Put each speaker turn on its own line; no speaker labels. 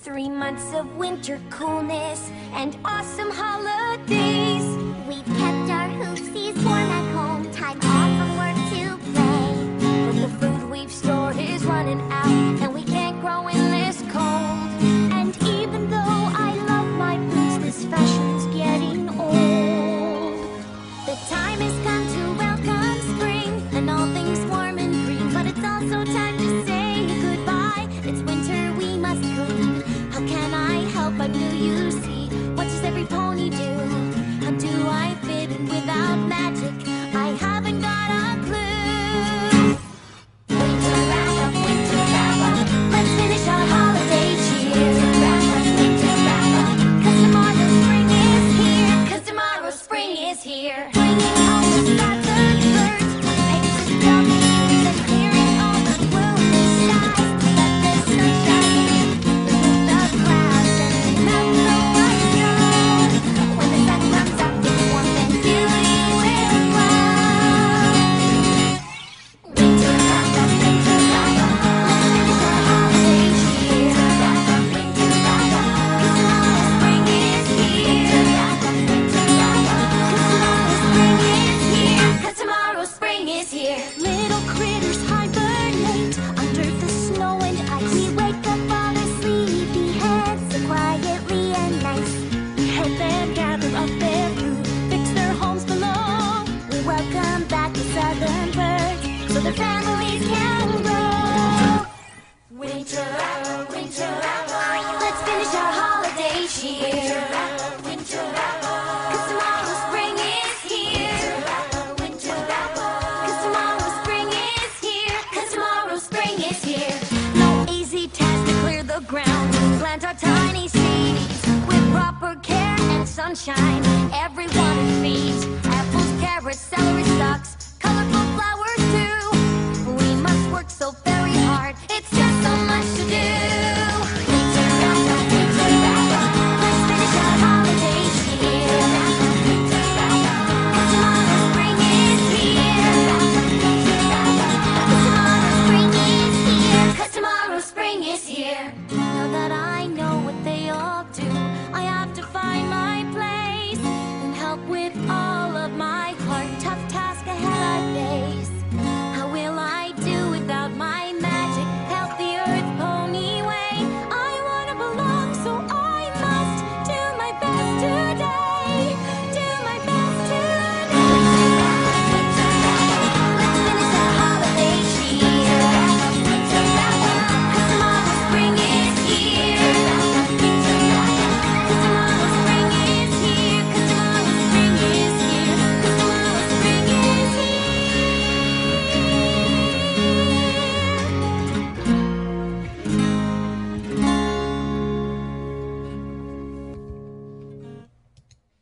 3 months of winter coolness and awesome holidays.
We've kept our hoopsies warm at home, time off from work to play.
But the food we've stored is running out, and we can't grow in this cold.
And even though I love my boots, this fashion's getting old.
The time has come to welcome spring and all things warm and green, but it's also time to say goodbye. It's winter, we must clean. How can I help but do you see? What does every pony do? How do I fit in without magic? I haven't got a clue. Winter wrap up, let's finish our holiday cheer. Winter wrap up, 'cause tomorrow spring is here. 'Cause tomorrow spring is here. Bringing all the scattered birds, painting dummies and clearing all the gloomy skies. Let the sun shine in, remove the clouds and melt the white snow. When the sun comes up, it's warm and beauty will flow. Winter wrap up, let's finish our holiday cheer. Winter wrap up, 'cause tomorrow spring is here. Winter wrap up, 'cause tomorrow spring is here.
Little critters hibernate under the snow and ice. We wake up all our sleepy heads so quietly and nice.
We help them gather up their food, fix their homes below.
We welcome back the southern birds so their families can grow.
Winter, let's finish our holiday cheer. Winter, 'cause tomorrow spring is here. Winter, 'cause tomorrow spring is here. 'Cause tomorrow spring is here. No easy task to clear the ground, plant our tiny seeds with proper care and sunshine. Everyone feeds apples, carrots, celery stalks, colorful flowers too. We must work so very hard, it's just so much to do. Winter wrap up, let's finish our holiday cheer. Winter wrap up, 'cause tomorrow spring is here. Winter wrap up, 'cause tomorrow spring is here. 'Cause tomorrow spring is here.
Now that